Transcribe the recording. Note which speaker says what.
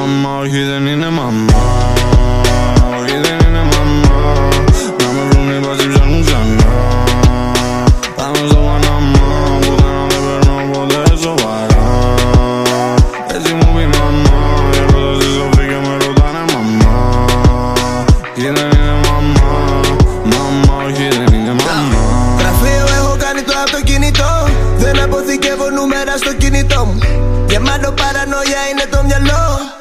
Speaker 1: Μαμά, όχι δεν είναι μαμά. Όχι δεν είναι μαμά. Να με βρουν οι μπάτσοι ψάχνουν ξανά. Πάμε στο Παναμά, πουθενά δεν παίρνω ποτέ σοβαρά. Έτσι μου πει μαμά, η πρόταση σοφή και με ρωτάνε μαμά. Όχι δεν είναι μαμά. Μαμά, όχι δεν είναι μαμά.
Speaker 2: Γραφείο έχω κάνει το αυτοκίνητο. Δεν αποθηκεύω νούμερα στο κινητό μου. Γεμάτο παρανοία είναι το μυαλό.